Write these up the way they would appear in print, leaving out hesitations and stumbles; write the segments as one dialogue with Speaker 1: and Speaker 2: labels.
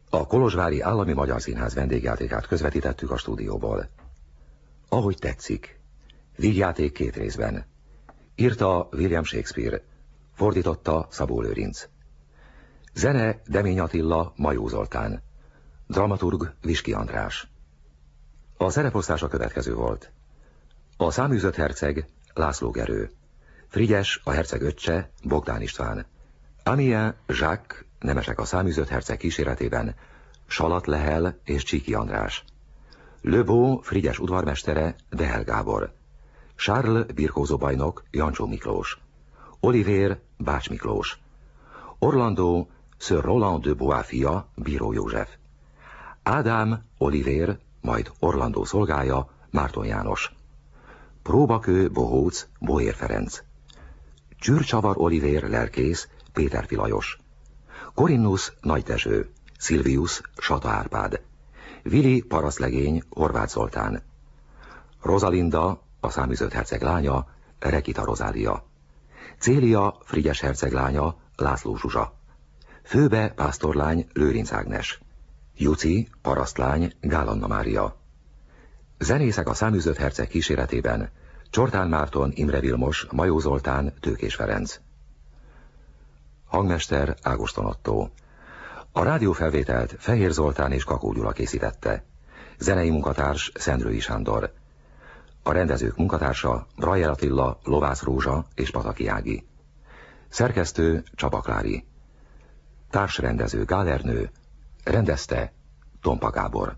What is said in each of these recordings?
Speaker 1: A Kolozsvári Állami Magyar Színház vendégjátékát közvetítettük a stúdióból. Ahogy tetszik. Vígjáték 2 részben. Írta William Shakespeare, fordította Szabó Lőrinc. Zene Demény Attila, Majó Zoltán. Dramaturg Viski András. A szereposztás a következő volt. A száműzött herceg László Gerő. Frigyes, a herceg öccse, Bogdán István. Amiens, Jacques, nemesek a száműzött herceg kíséretében, Salat Lehel és Csíki András. Le Beau, Frigyes udvarmestere, Dehel Gábor. Charles, birkózóbajnok, Jancsó Miklós. Olivér, Bács Miklós. Orlando, Sir Roland de Bois fia, Bíró József. Ádám, Olivér, majd Orlandó szolgája, Márton János. Próbakő, Bohóc, Bohér Ferenc. Csűrcsavar Olivér, lelkész, Péter Lajos. Korinnus, Nagy Dezső. Szilvius, Sata Árpád. Vili, parasztlegény, Horváth Zoltán. Rosalinda, a száműzött herceg lánya, Rekita Rozália. Célia, Frigyes herceg lánya, László Zsuzsa. Főbe, pásztorlány, Lőrinc Ágnes. Juci, parasztlány, Gál Anna Mária. Zenészek a száműzött herceg kíséretében, Csortán Márton, Imre Vilmos, Majó Zoltán, Tőkés Ferenc. Hangmester Ágoston Ottó. A rádiófelvételt Fehér Zoltán és Kakó Gyula készítette. Zenei munkatárs Szendrői Sándor. A rendezők munkatársa Brajer Attila, Lovász Rózsa és Pataki Ági. Szerkesztő Csaba Klári. Társrendező Gál Ernő. Rendezte Tompa Gábor.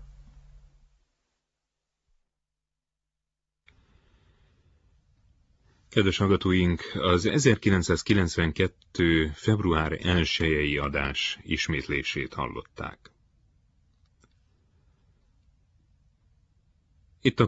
Speaker 2: Kedves hallgatóink, az 1992. február 1-i adás ismétlését hallották.